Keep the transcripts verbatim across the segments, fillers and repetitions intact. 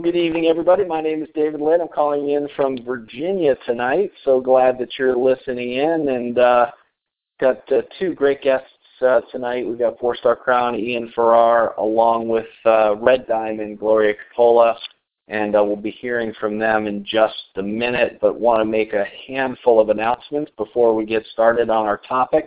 good evening, everybody. My name is David Litt. I'm calling in from Virginia tonight. So glad that you're listening in, and uh, got uh, two great guests uh, tonight. We've got four-star crown Ian Farrar, along with uh, Red Diamond Gloria Coppola, and uh, we'll be hearing from them in just a minute, but want to make a handful of announcements before we get started on our topic.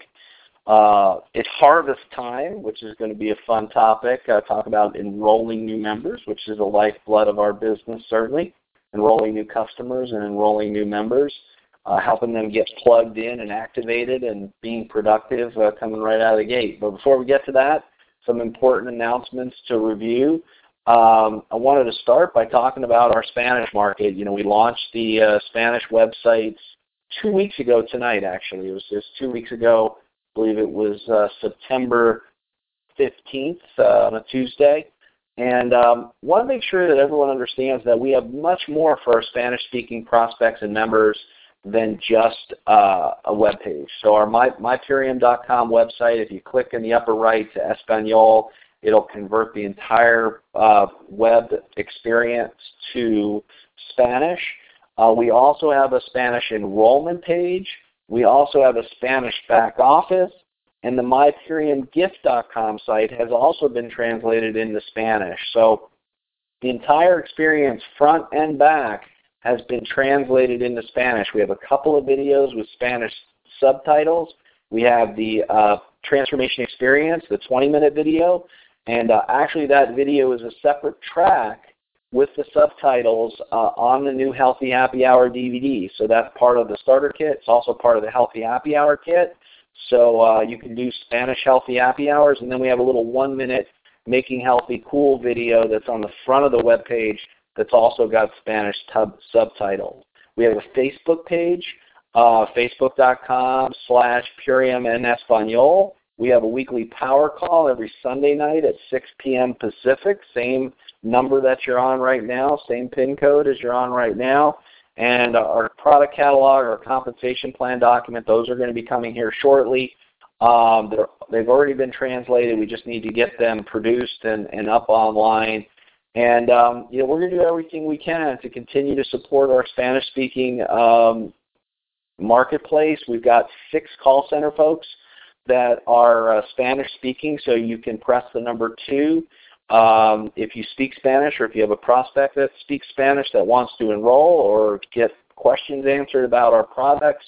Uh, it's harvest time, which is going to be a fun topic. Uh, talk about enrolling new members, which is the lifeblood of our business, certainly. Enrolling new customers and enrolling new members, uh, helping them get plugged in and activated and being productive uh, coming right out of the gate. But before we get to that, some important announcements to review. Um, I wanted to start by talking about our Spanish market. You know, we launched the uh, Spanish websites two weeks ago tonight, actually. It was just two weeks ago. I believe it was uh, September fifteenth uh, on a Tuesday. And um, want to make sure that everyone understands that we have much more for our Spanish-speaking prospects and members than just uh, a web page. So our my, mypurium dot com website, if you click in the upper right to Espanol, it'll convert the entire uh, web experience to Spanish. Uh, we also have a Spanish enrollment page. We also have a Spanish back office, and the my purium gift dot com site has also been translated into Spanish. So the entire experience, front and back, has been translated into Spanish. We have a couple of videos with Spanish subtitles. We have the uh, transformation experience, the twenty-minute video, and uh, actually that video is a separate track with the subtitles uh, on the new Healthy Happy Hour D V D. So that's part of the starter kit. It's also part of the Healthy Happy Hour kit. So uh, you can do Spanish Healthy Happy Hours, and then we have a little one-minute Making Healthy Cool video that's on the front of the web page that's also got Spanish tub- subtitles. We have a Facebook page, uh, facebook dot com slash purium en español. We have a weekly power call every Sunday night at six p.m. Pacific, same number that you're on right now, same PIN code as you're on right now. And our product catalog, our compensation plan document, those are going to be coming here shortly. Um, they've already been translated. We just need to get them produced and, and up online. And um, you know, we're going to do everything we can to continue to support our Spanish-speaking um, marketplace. We've got six call center folks that are uh, Spanish-speaking, so you can press the number two. Um, if you speak Spanish, or if you have a prospect that speaks Spanish that wants to enroll or get questions answered about our products.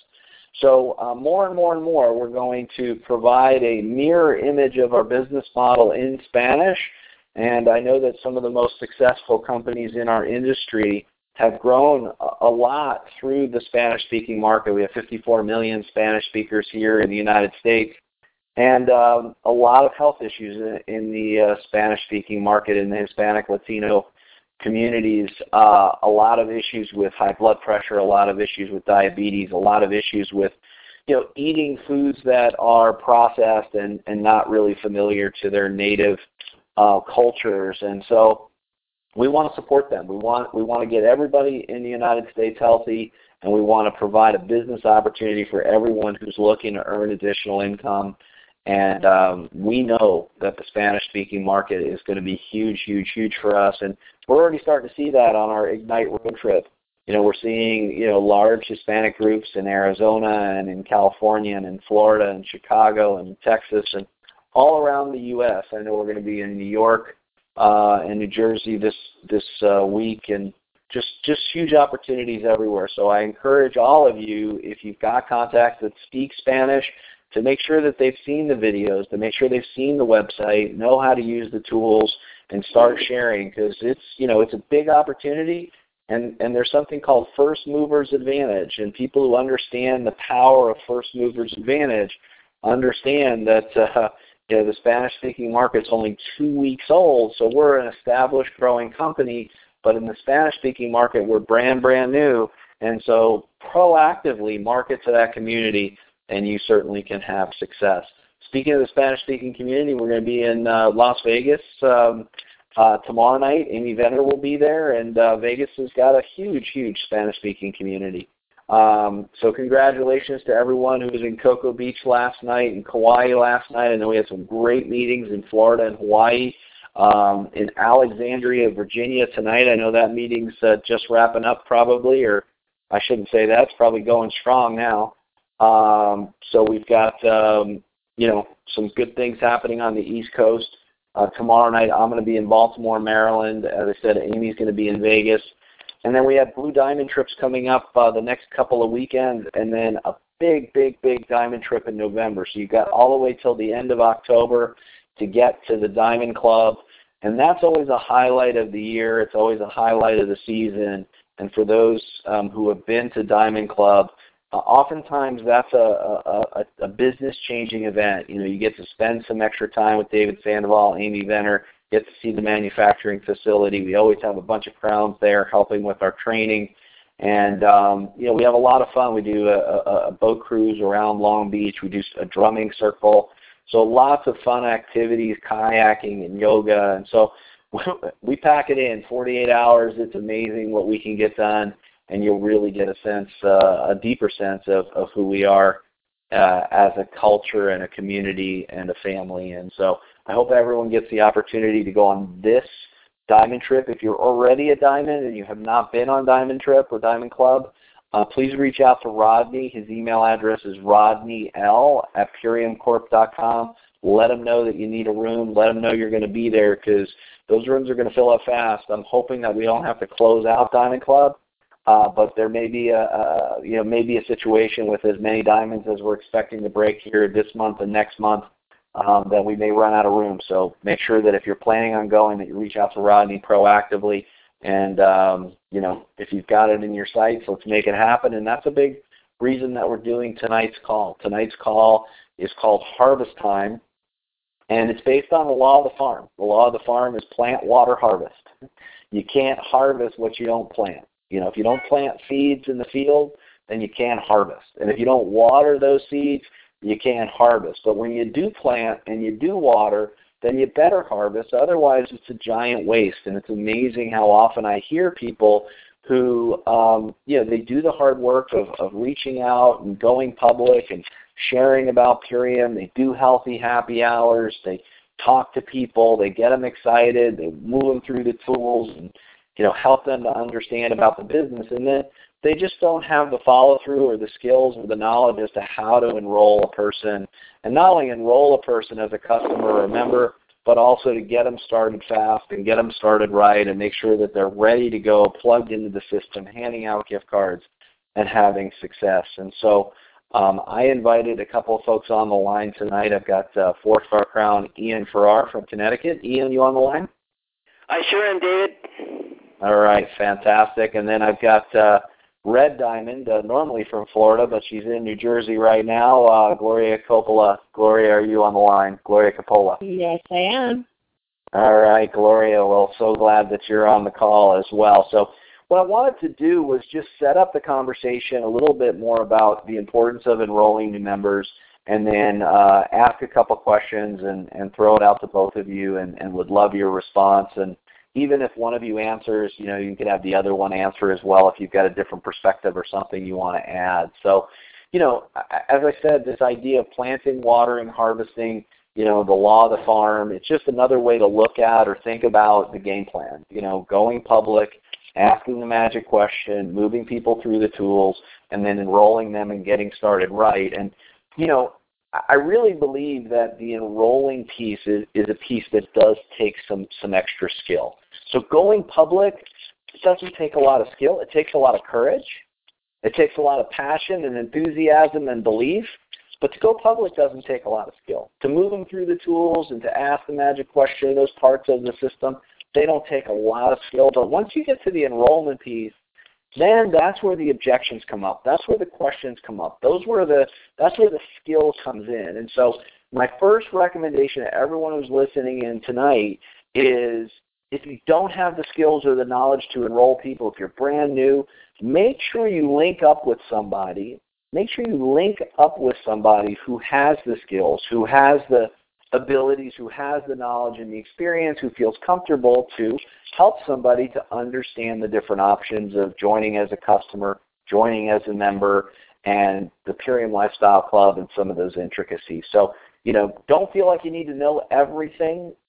So uh, more and more and more, we're going to provide a mirror image of our business model in Spanish. And I know that some of the most successful companies in our industry have grown a lot through the Spanish-speaking market. We have fifty-four million Spanish speakers here in the United States. And um, a lot of health issues in, in the uh, Spanish-speaking market, in the Hispanic Latino communities, uh, a lot of issues with high blood pressure, a lot of issues with diabetes, a lot of issues with, you know, eating foods that are processed and, and not really familiar to their native uh, cultures. And so we want to support them. We want, we want to get everybody in the United States healthy, and we want to provide a business opportunity for everyone who's looking to earn additional income. And um, we know that the Spanish-speaking market is going to be huge, huge, huge for us. And we're already starting to see that on our Ignite road trip. You know, we're seeing, you know, large Hispanic groups in Arizona and in California and in Florida and Chicago and Texas and all around the U S I know we're going to be in New York uh, and New Jersey this this uh, week, and just just huge opportunities everywhere. So I encourage all of you, if you've got contacts that speak Spanish, to make sure that they've seen the videos, to make sure they've seen the website, know how to use the tools, and start sharing, because it's, you know, it's a big opportunity, and, and there's something called first movers advantage, and people who understand the power of first movers advantage understand that uh, you know, the Spanish-speaking market's only two weeks old, so we're an established, growing company, but in the Spanish-speaking market, we're brand, brand new, and so proactively market to that community, and you certainly can have success. Speaking of the Spanish-speaking community, we're going to be in uh, Las Vegas um, uh, tomorrow night. Amy Venner will be there, and uh, Vegas has got a huge, huge Spanish-speaking community. Um, so congratulations to everyone who was in Cocoa Beach last night and Kauai last night. I know we had some great meetings in Florida and Hawaii. um, in Alexandria, Virginia tonight. I know that meeting's uh, just wrapping up probably, or I shouldn't say that. It's probably going strong now. Um, so we've got, um, you know, some good things happening on the East Coast. Uh, tomorrow night I'm going to be in Baltimore, Maryland. As I said, Amy's going to be in Vegas. And then we have Blue Diamond trips coming up uh, the next couple of weekends, and then a big, big, big Diamond trip in November. So you've got all the way till the end of October to get to the Diamond Club. And that's always a highlight of the year. It's always a highlight of the season. And for those um, who have been to Diamond Club, uh, oftentimes that's a, a, a business-changing event. You know, you get to spend some extra time with David Sandoval, Amy Venner, get to see the manufacturing facility. We always have a bunch of crowns there helping with our training. And, um, you know, we have a lot of fun. We do a, a, a boat cruise around Long Beach. We do a drumming circle. So lots of fun activities, kayaking and yoga. And so we pack it in, forty-eight hours. It's amazing what we can get done, and you'll really get a sense, uh, a deeper sense of, of who we are uh, as a culture and a community and a family. And so I hope everyone gets the opportunity to go on this Diamond trip. If you're already a Diamond and you have not been on Diamond Trip or Diamond Club, uh, please reach out to Rodney. His email address is rodney l at purium corp dot com. Let him know that you need a room. Let him know you're going to be there, because those rooms are going to fill up fast. I'm hoping that we don't have to close out Diamond Club, uh, but there may be a, a you know maybe a situation with as many diamonds as we're expecting to break here this month and next month, um, that we may run out of room. So make sure that if you're planning on going, that you reach out to Rodney proactively. And, um, you know, if you've got it in your sights, let's make it happen. And that's a big reason that we're doing tonight's call. Tonight's call is called Harvest Time, and it's based on the law of the farm. The law of the farm is plant, water, harvest. You can't harvest what you don't plant. You know, if you don't plant seeds in the field, then you can't harvest. And if you don't water those seeds, you can't harvest. But when you do plant and you do water, then you better harvest. Otherwise, it's a giant waste. And it's amazing how often I hear people who, um, you know, they do the hard work of, of reaching out and going public and sharing about Purium. They do healthy happy hours. They talk to people. They get them excited. They move them through the tools and, you know, help them to understand about the business. And then they just don't have the follow-through or the skills or the knowledge as to how to enroll a person, and not only enroll a person as a customer or a member, but also to get them started fast and get them started right and make sure that they're ready to go, plugged into the system, handing out gift cards and having success. And so um, I invited a couple of folks on the line tonight. I've got uh, four-star crown Ian Farrar from Connecticut. Ian, you on the line? I sure am, David. All right, fantastic. And then I've got uh, Red Diamond, uh, normally from Florida, but she's in New Jersey right now, uh, Gloria Coppola. Gloria, are you on the line? Gloria Coppola. Yes, I am. All right, Gloria. Well, so glad that you're on the call as well. So what I wanted to do was just set up the conversation a little bit more about the importance of enrolling new members, and then uh, ask a couple questions and, and throw it out to both of you, and, and would love your response. And even if one of you answers, you know, you can have the other one answer as well if you've got a different perspective or something you want to add. So, you know, as I said, this idea of planting, watering, harvesting, you know, the law of the farm, it's just another way to look at or think about the game plan. You know, going public, asking the magic question, moving people through the tools, and then enrolling them and getting started right. And, you know, I really believe that the enrolling piece is, is a piece that does take some, some extra skill. So going public, it doesn't take a lot of skill. It takes a lot of courage. It takes a lot of passion and enthusiasm and belief. But to go public doesn't take a lot of skill. To move them through the tools and to ask the magic question, those parts of the system, they don't take a lot of skill. But once you get to the enrollment piece, then that's where the objections come up. That's where the questions come up. Those were the that's where the skill comes in. And so my first recommendation to everyone who's listening in tonight is, if you don't have the skills or the knowledge to enroll people, if you're brand new, make sure you link up with somebody. Make sure you link up with somebody who has the skills, who has the abilities, who has the knowledge and the experience, who feels comfortable to help somebody to understand the different options of joining as a customer, joining as a member, and the Purium Lifestyle Club and some of those intricacies. So, you know, don't feel like you need to know everything.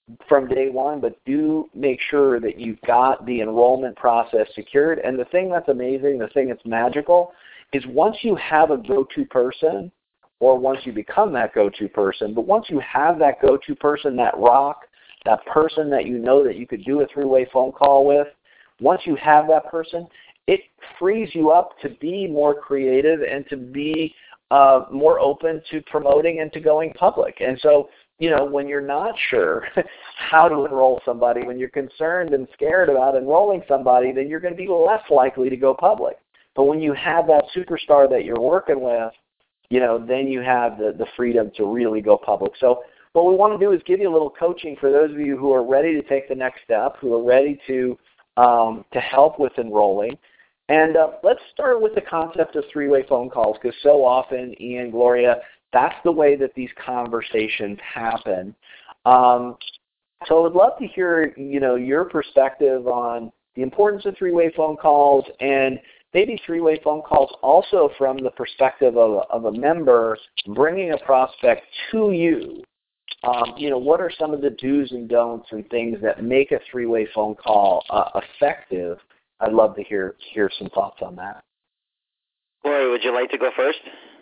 from day one, but do make sure that you've got the enrollment process secured. And the thing that's amazing, the thing that's magical, is once you have a go-to person, or once you become that go-to person, but once you have that go-to person, that rock, that person that you know that you could do a three-way phone call with, once you have that person, it frees you up to be more creative and to be uh, more open to promoting and to going public. And so, you know, when you're not sure how to enroll somebody, when you're concerned and scared about enrolling somebody, then you're going to be less likely to go public. But when you have that superstar that you're working with, you know, then you have the, the freedom to really go public. So what we want to do is give you a little coaching for those of you who are ready to take the next step, who are ready to um, to help with enrolling. And uh, let's start with the concept of three-way phone calls, because so often, Ian, Gloria, that's the way that these conversations happen. Um, so I would love to hear, you know, your perspective on the importance of three-way phone calls, and maybe three-way phone calls also from the perspective of, of a member bringing a prospect to you. Um, you know, what are some of the do's and don'ts and things that make a three-way phone call uh, effective? I'd love to hear hear some thoughts on that. Lori, would you like to go first?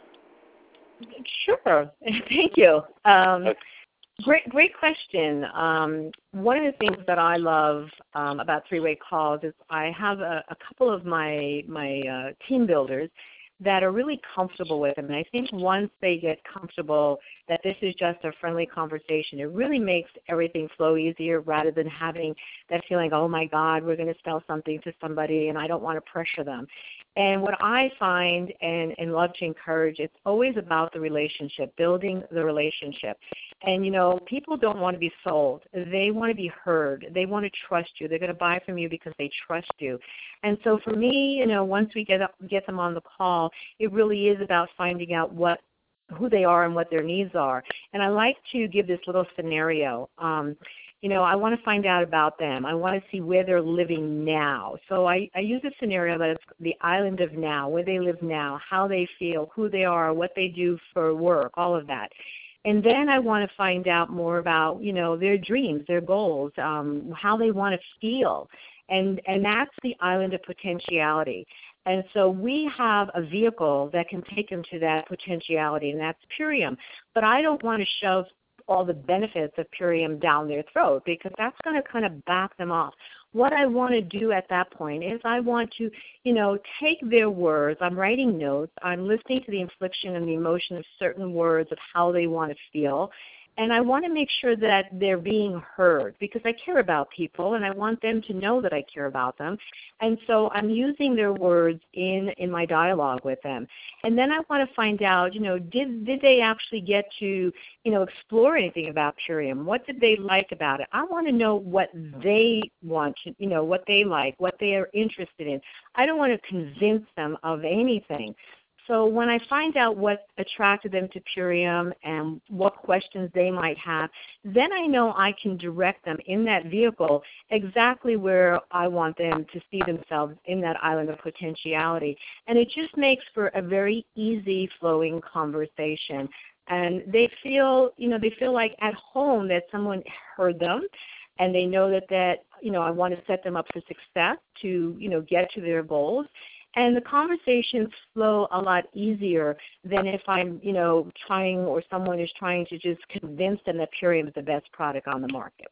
Sure. Thank you. Um, Okay. Great, great question. Um, one of the things that I love um, about three-way calls is I have a, a couple of my my uh, team builders that are really comfortable with them. And I think once they get comfortable that this is just a friendly conversation, it really makes everything flow easier rather than having that feeling, oh, my God, we're going to sell something to somebody and I don't want to pressure them. And what I find and, and love to encourage, it's always about the relationship, building the relationship. And, you know, people don't want to be sold. They want to be heard. They want to trust you. They're going to buy from you because they trust you. And so for me, you know, once we get up, get them on the call, it really is about finding out what who they are and what their needs are. And I like to give this little scenario. Um, you know, I want to find out about them. I want to see where they're living now. So I, I use a scenario that's the island of now, where they live now, how they feel, who they are, what they do for work, all of that. And then I want to find out more about, you know, their dreams, their goals, um, how they want to feel. And, and that's the island of potentiality. And so we have a vehicle that can take them to that potentiality, and that's Purium. But I don't want to shove all the benefits of Purium down their throat, because that's going to kind of back them off. What I want to do at that point is I want to, you know, take their words. I'm writing notes. I'm listening to the inflection and the emotion of certain words of how they want to feel. And I want to make sure that they're being heard, because I care about people and I want them to know that I care about them. And so I'm using their words in, in my dialogue with them. And then I want to find out, you know, did did they actually get to, you know, explore anything about Purium? What did they like about it? I want to know what they want to, you know, what they like, what they are interested in. I don't want to convince them of anything. So when I find out what attracted them to Purium and what questions they might have, then I know I can direct them in that vehicle exactly where I want them to see themselves in that island of potentiality. And it just makes for a very easy flowing conversation. And they feel, you know, they feel like at home that someone heard them, and they know that, that, you know, I want to set them up for success to, you know, get to their goals. And the conversations flow a lot easier than if I'm, you know, trying, or someone is trying to just convince them that Purium is the best product on the market.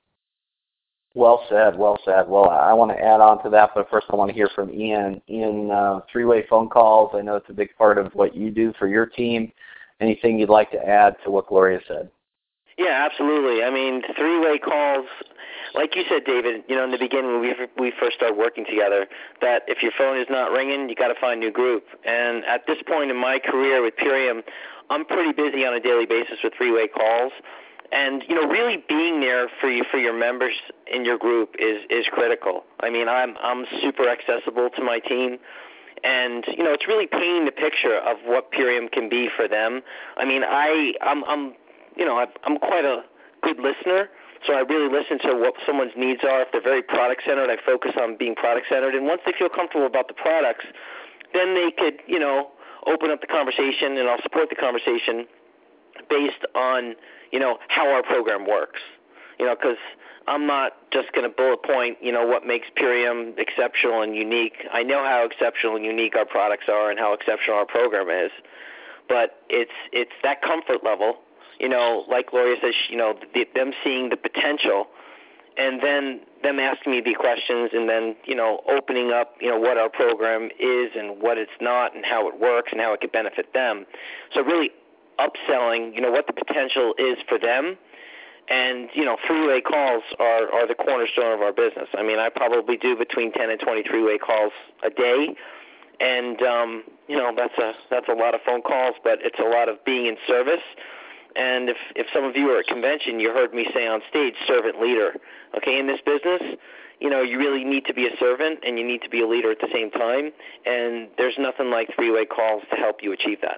Well said, well said. Well, I want to add on to that, but first I want to hear from Ian. Ian, uh, three-way phone calls, I know it's a big part of what you do for your team. Anything you'd like to add to what Gloria said? Yeah, absolutely. I mean, three-way calls, like you said, David, you know, in the beginning when we we first started working together, that if your phone is not ringing, you got to find a new group. And at this point in my career with Purium, I'm pretty busy on a daily basis with three-way calls. And, you know, really being there for you, for your members in your group is, is critical. I mean, I'm I'm super accessible to my team. And, you know, it's really painting the picture of what Purium can be for them. I mean, I, I'm, I'm you know, I'm quite a good listener, so I really listen to what someone's needs are. If they're very product-centered, I focus on being product-centered. And once they feel comfortable about the products, then they could, you know, open up the conversation, and I'll support the conversation based on, you know, how our program works. You know, because I'm not just going to bullet point, you know, what makes Purium exceptional and unique. I know how exceptional and unique our products are and how exceptional our program is, but it's it's that comfort level, you know, like Gloria says, you know, the, them seeing the potential and then them asking me the questions and then, you know, opening up, you know, what our program is and what it's not and how it works and how it could benefit them. So really upselling, you know, what the potential is for them. And, you know, three-way calls are, are the cornerstone of our business. I mean, I probably do between ten and twenty three-way calls a day. And, um, you know, that's a that's a lot of phone calls, but it's a lot of being in service. And if, if some of you are at convention, you heard me say on stage, servant leader. Okay, in this business, you know, you really need to be a servant and you need to be a leader at the same time. And there's nothing like three-way calls to help you achieve that.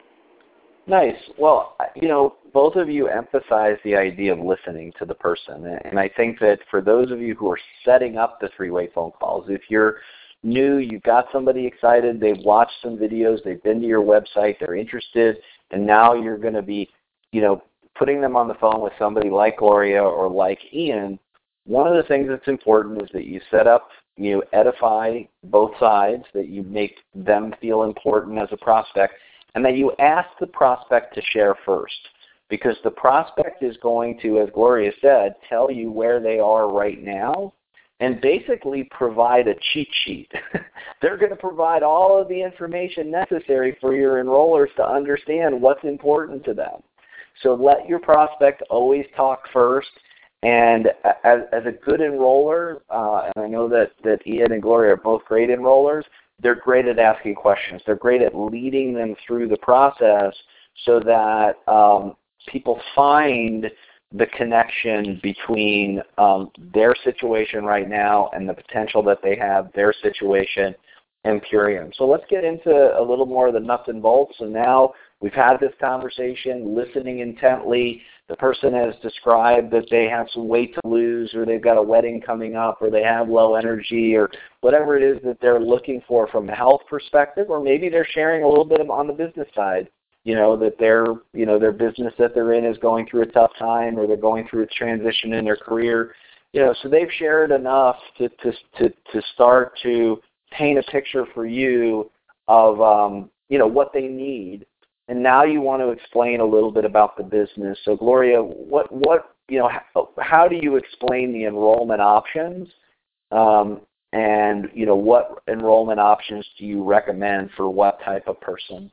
Nice. Well, you know, both of you emphasize the idea of listening to the person. And I think that for those of you who are setting up the three-way phone calls, if you're new, you've got somebody excited, they've watched some videos, they've been to your website, they're interested, and now you're going to be, you know, putting them on the phone with somebody like Gloria or like Ian, one of the things that's important is that you set up, you edify both sides, that you make them feel important as a prospect, and that you ask the prospect to share first. Because the prospect is going to, as Gloria said, tell you where they are right now and basically provide a cheat sheet. They're going to provide all of the information necessary for your enrollers to understand what's important to them. So let your prospect always talk first. And as, as a good enroller, uh, and I know that, that Ian and Gloria are both great enrollers, they're great at asking questions. They're great at leading them through the process so that um, people find the connection between um, their situation right now and the potential that they have, their situation, and Purium. So let's get into a little more of the nuts and bolts. And now we've had this conversation, listening intently. The person has described that they have some weight to lose, or they've got a wedding coming up, or they have low energy, or whatever it is that they're looking for from a health perspective, or maybe they're sharing a little bit on the business side, you know, that their, you know, their business that they're in is going through a tough time, or they're going through a transition in their career. You know, so they've shared enough to to to, to start to paint a picture for you of, um, you know, what they need. And now you want to explain a little bit about the business. So, Gloria, what, what you know, how, how do you explain the enrollment options? Um, and, you know, what enrollment options do you recommend for what type of person?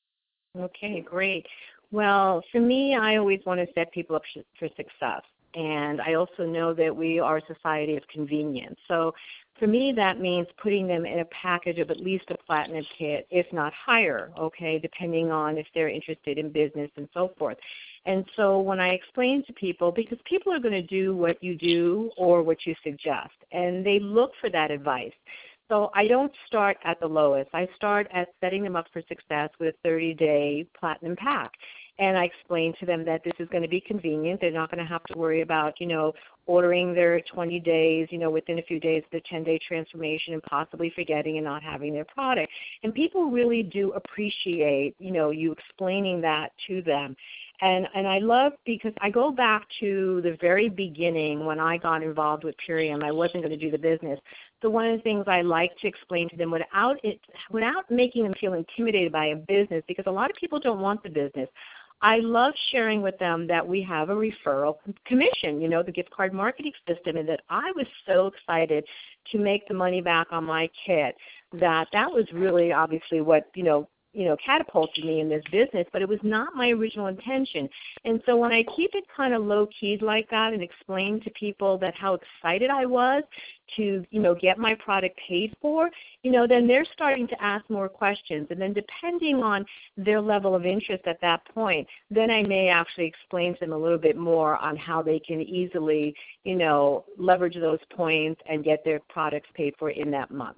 Okay, great. Well, for me, I always want to set people up for success. And I also know that we are a society of convenience. So for me, that means putting them in a package of at least a platinum kit, if not higher, okay, depending on if they're interested in business and so forth. And so when I explain to people, because people are going to do what you do or what you suggest, and they look for that advice. So I don't start at the lowest. I start at setting them up for success with a thirty-day platinum pack. And I explain to them that this is going to be convenient. They're not going to have to worry about, you know, ordering their twenty days, you know, within a few days, the ten-day transformation and possibly forgetting and not having their product. And people really do appreciate, you know, you explaining that to them. And and I love, because I go back to the very beginning when I got involved with Purium. I wasn't going to do the business. So one of the things I like to explain to them without it, without making them feel intimidated by a business, because a lot of people don't want the business, I love sharing with them that we have a referral commission, you know, the gift card marketing system, and that I was so excited to make the money back on my kit that that was really obviously what, you know, you know, catapulted me in this business, but it was not my original intention. And so when I keep it kind of low-keyed like that and explain to people that how excited I was to, you know, get my product paid for, you know, then they're starting to ask more questions. And then depending on their level of interest at that point, then I may actually explain to them a little bit more on how they can easily, you know, leverage those points and get their products paid for in that month.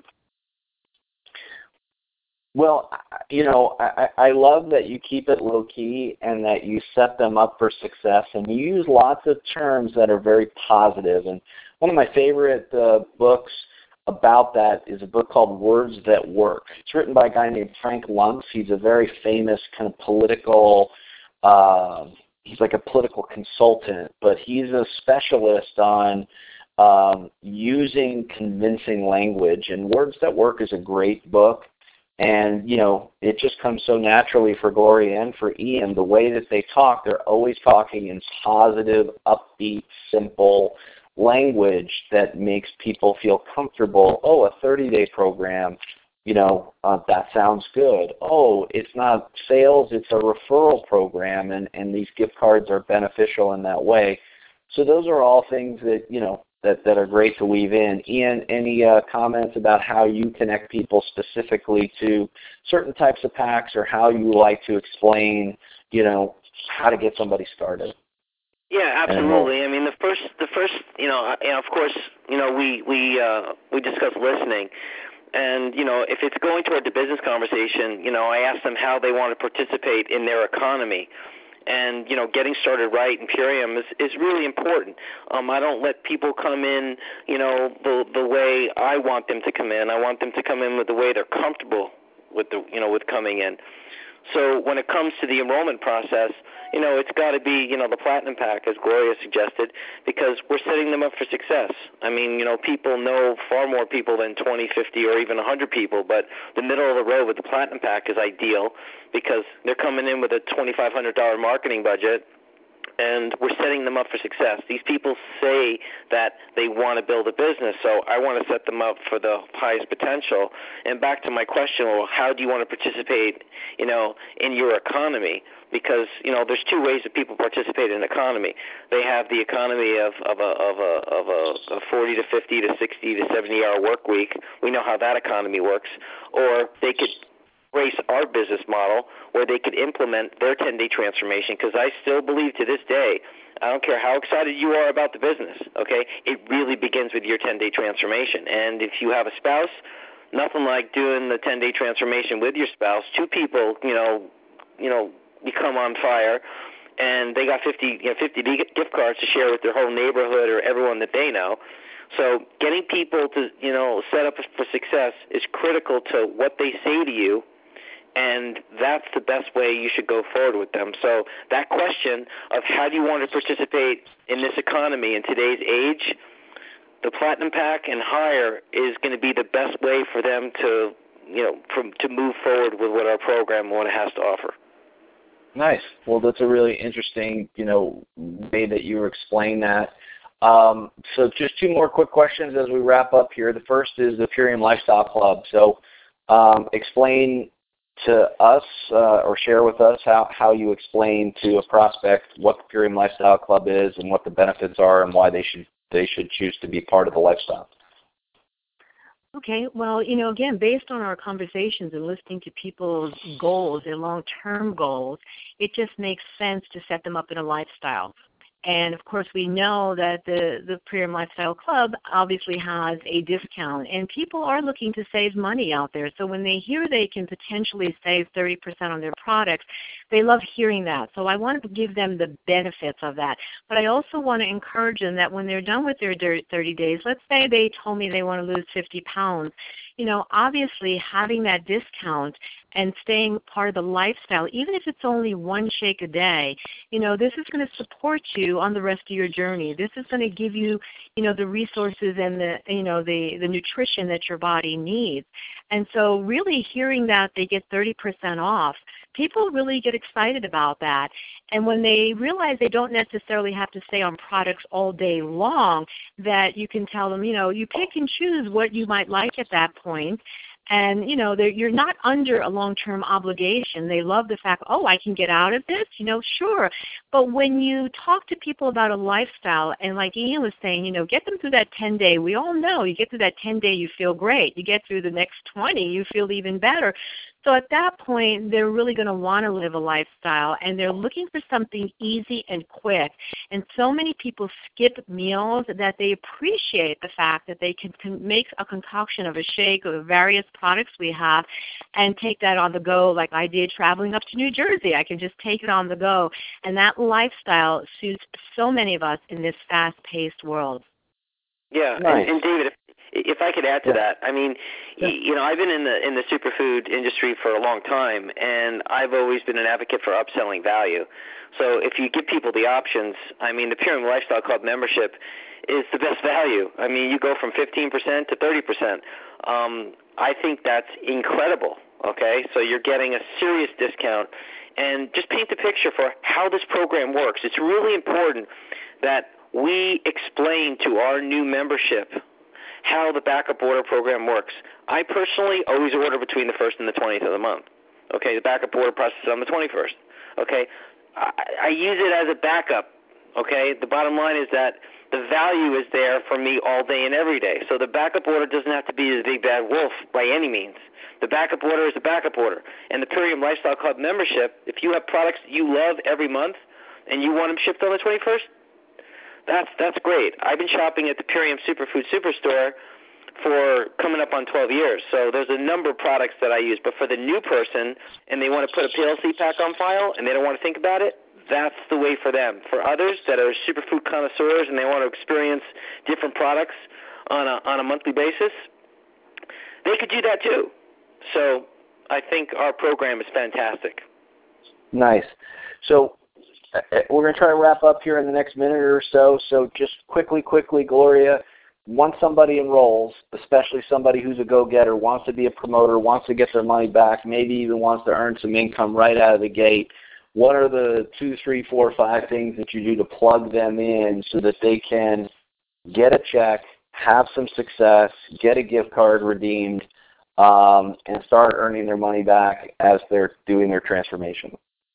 Well, you know, I, I love that you keep it low-key and that you set them up for success, and you use lots of terms that are very positive. And one of my favorite uh, books about that is a book called Words That Work. It's written by a guy named Frank Luntz. He's a very famous kind of political uh, he's like a political consultant, but he's a specialist on um, using convincing language. And Words That Work is a great book. And, you know, it just comes so naturally for Gloria and for Ian. The way that they talk, they're always talking in positive, upbeat, simple language that makes people feel comfortable. Oh, a thirty-day program, you know, uh, that sounds good. Oh, it's not sales, it's a referral program, and, and these gift cards are beneficial in that way. So those are all things that, you know, that, that are great to weave in. Ian, any uh, comments about how you connect people specifically to certain types of packs, or how you like to explain, you know, how to get somebody started? Yeah, absolutely. I mean, the first, the first, you know, and of course, you know, we we uh, we discuss listening, and you know, if it's going toward the business conversation, you know, I ask them how they want to participate in their economy. And, you know, getting started right in Purium is, is really important. Um, I don't let people come in, you know, the the way I want them to come in. I want them to come in with the way they're comfortable with the, you know, with coming in. So when it comes to the enrollment process, you know, it's got to be, you know, the Platinum Pack, as Gloria suggested, because we're setting them up for success. I mean, you know, people know far more people than twenty, fifty, or even one hundred people, but the middle of the road with the Platinum Pack is ideal because they're coming in with a twenty-five hundred dollars marketing budget, and we're setting them up for success. These people say that they want to build a business, so I want to set them up for the highest potential. And back to my question, well, how do you want to participate, you know, in your economy? Because, you know, there's two ways that people participate in an economy. They have the economy of, of a of a of a, a forty to fifty to sixty to seventy hour work week. We know how that economy works. Or they could embrace our business model where they could implement their ten-day transformation, because I still believe to this day, I don't care how excited you are about the business, okay, it really begins with your ten-day transformation. And if you have a spouse, nothing like doing the ten-day transformation with your spouse. Two people, you know, you know, become on fire, and they got fifty, you know, fifty gift cards to share with their whole neighborhood or everyone that they know. So getting people to, you know, set up for success is critical to what they say to you, and that's the best way you should go forward with them. So that question of how do you want to participate in this economy in today's age, the Platinum Pack and higher is going to be the best way for them to, you know, from, to move forward with what our program what it has to offer. Nice. Well, that's a really interesting, you know, way that you explain that. Um, so just two more quick questions as we wrap up here. The first is the Purium Lifestyle Club. So um, explain to us uh, or share with us how, how you explain to a prospect what the Purium Lifestyle Club is and what the benefits are and why they should they should choose to be part of the lifestyle. Okay, well, you know, again, based on our conversations and listening to people's goals, their long-term goals, it just makes sense to set them up in a lifestyle. And, of course, we know that the, the Purium Lifestyle Club obviously has a discount, and people are looking to save money out there. So when they hear they can potentially save thirty percent on their products, they love hearing that. So I want to give them the benefits of that. But I also want to encourage them that when they're done with their thirty days, let's say they told me they want to lose fifty pounds, you know, obviously having that discount and staying part of the lifestyle, even if it's only one shake a day, you know, this is going to support you on the rest of your journey. This is going to give you, you know, the resources and the, you know, the, the nutrition that your body needs. And so really hearing that they get thirty percent off, people really get excited about that. And when they realize they don't necessarily have to stay on products all day long, that you can tell them, you know, you pick and choose what you might like at that point. And, you know, you're not under a long-term obligation. They love the fact, oh, I can get out of this, you know, sure. But when you talk to people about a lifestyle, and like Ian was saying, you know, get them through that ten-day. We all know you get through that ten-day, you feel great. You get through the next twenty, you feel even better. So at that point, they're really going to want to live a lifestyle, and they're looking for something easy and quick. And so many people skip meals that they appreciate the fact that they can, can make a concoction of a shake of the various products we have and take that on the go like I did traveling up to New Jersey. I can just take it on the go. And that lifestyle suits so many of us in this fast-paced world. Yeah, nice. and, and David, if, if I could add to yeah. that, I mean, yeah. you know, I've been in the in the superfood industry for a long time, and I've always been an advocate for upselling value. So if you give people the options, I mean, the Purium Lifestyle Club membership is the best value. I mean, you go from fifteen percent to thirty percent. Um, I think that's incredible, okay? So you're getting a serious discount. And just paint the picture for how this program works. It's really important that we explain to our new membership how the backup order program works. I personally always order between the first and the twentieth of the month. Okay, the backup order process is on the twenty-first. Okay, I, I use it as a backup. Okay, the bottom line is that the value is there for me all day and every day. So the backup order doesn't have to be the big bad wolf by any means. The backup order is a backup order. And the Purium Lifestyle Club membership, if you have products that you love every month and you want them shipped on the twenty-first, that's that's great. I've been shopping at the Purium Superfood Superstore for coming up on twelve years. So there's a number of products that I use. But for the new person and they want to put a P L C pack on file and they don't want to think about it, that's the way for them. For others that are superfood connoisseurs and they want to experience different products on a, on a monthly basis, they could do that too. So I think our program is fantastic. Nice. So we're going to try to wrap up here in the next minute or so. So just quickly, quickly, Gloria, once somebody enrolls, especially somebody who's a go-getter, wants to be a promoter, wants to get their money back, maybe even wants to earn some income right out of the gate, what are the two, three, four, five things that you do to plug them in so that they can get a check, have some success, get a gift card redeemed, Um, and start earning their money back as they're doing their transformation?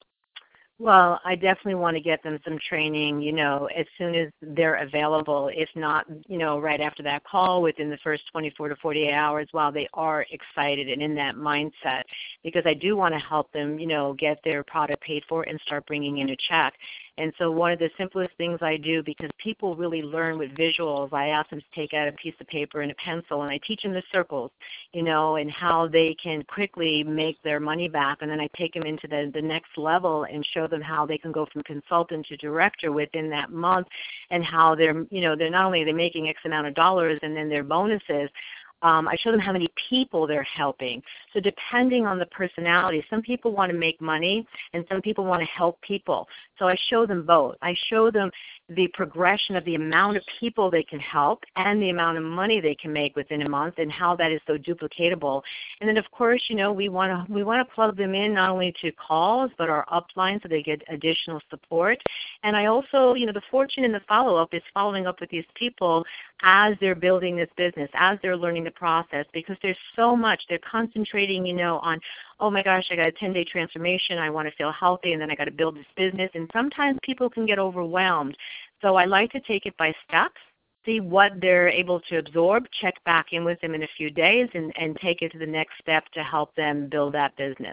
Well, I definitely want to get them some training, you know, as soon as they're available, if not, you know, right after that call, within the first twenty-four to forty-eight hours while they are excited and in that mindset, because I do want to help them, you know, get their product paid for and start bringing in a check. And so one of the simplest things I do, because people really learn with visuals, I ask them to take out a piece of paper and a pencil, and I teach them the circles, you know, and how they can quickly make their money back. And then I take them into the, the next level and show them how they can go from consultant to director within that month, and how they're, you know, they're not only are they making X amount of dollars and then their bonuses, Um, I show them how many people they're helping. So depending on the personality, some people want to make money and some people want to help people. So I show them both. I show them the progression of the amount of people they can help and the amount of money they can make within a month, and how that is so duplicatable. And then, of course, you know, we want to we want to plug them in not only to calls but our upline so they get additional support. And I also, you know, the fortune in the follow-up is following up with these people as they're building this business, as they're learning the process, because there's so much. They're concentrating, you know, on, oh my gosh, I got a ten-day transformation, I want to feel healthy, and then I got to build this business. And sometimes people can get overwhelmed. So I like to take it by steps, see what they're able to absorb, check back in with them in a few days, and, and take it to the next step to help them build that business.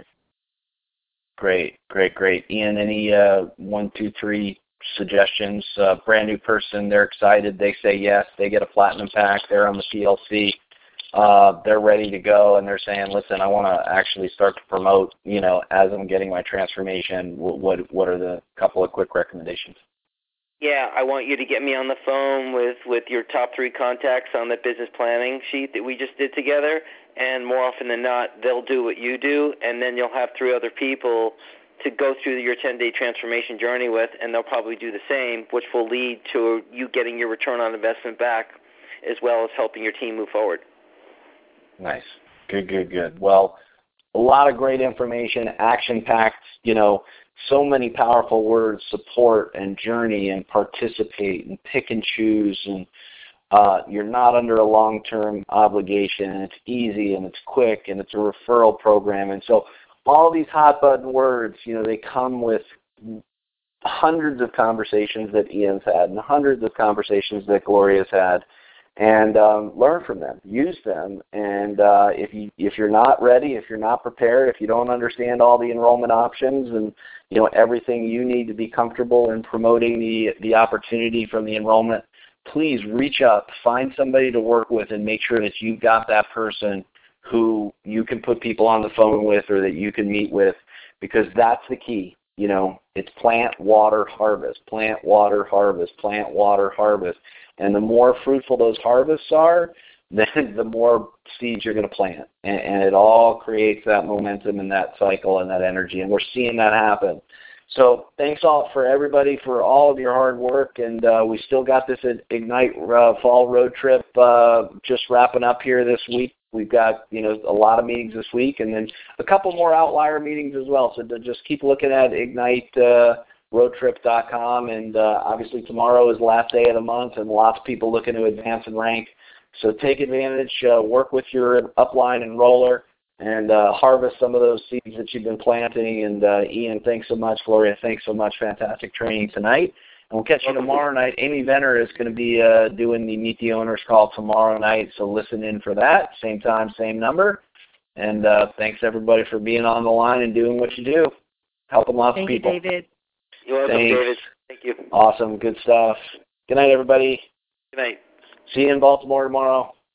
Great, great, great. Ian, any uh, one, two, three suggestions? Uh, brand new person, they're excited, they say yes, they get a platinum pack, they're on the P L C, uh, they're ready to go, and they're saying, listen, I want to actually start to promote, you know, as I'm getting my transformation. What, what, what are the couple of quick recommendations? Yeah, I want you to get me on the phone with, with your top three contacts on the business planning sheet that we just did together, and more often than not, they'll do what you do, and then you'll have three other people to go through your ten-day transformation journey with, and they'll probably do the same, which will lead to you getting your return on investment back, as well as helping your team move forward. Nice. Good, good, good. Well, a lot of great information, action-packed, you know, so many powerful words, support and journey and participate and pick and choose, and uh, you're not under a long-term obligation, and it's easy and it's quick and it's a referral program. And so all these hot button words, you know, they come with hundreds of conversations that Ian's had and hundreds of conversations that Gloria's had, and um, learn from them, use them. And uh, if you if you're not ready, if you're not prepared, if you don't understand all the enrollment options and you know everything you need to be comfortable in promoting the the opportunity from the enrollment, please reach out, find somebody to work with, and make sure that you've got that person who you can put people on the phone with or that you can meet with, because that's the key. You know, it's plant, water, harvest, plant, water, harvest, plant, water, harvest. And the more fruitful those harvests are, then the more seeds you're going to plant. And, and it all creates that momentum and that cycle and that energy. And we're seeing that happen. So thanks all for everybody for all of your hard work. And uh, we still got this Ignite uh, Fall Road Trip uh, just wrapping up here this week. We've got, you know, a lot of meetings this week and then a couple more outlier meetings as well. So to just keep looking at ignite road trip dot com. And uh, obviously tomorrow is the last day of the month and lots of people looking to advance and rank. So take advantage, uh, work with your upline and roller, and uh, harvest some of those seeds that you've been planting. And uh, Ian, thanks so much. Gloria, thanks so much. Fantastic training tonight. And we'll catch you tomorrow night. Amy Venner is going to be uh, doing the Meet the Owners call tomorrow night, so listen in for that. Same time, same number. And uh, thanks, everybody, for being on the line and doing what you do. Helping lots Thank of people. Thank you, David. You're welcome, Thanks. David. Thank you. Awesome. Good stuff. Good night, everybody. Good night. See you in Baltimore tomorrow.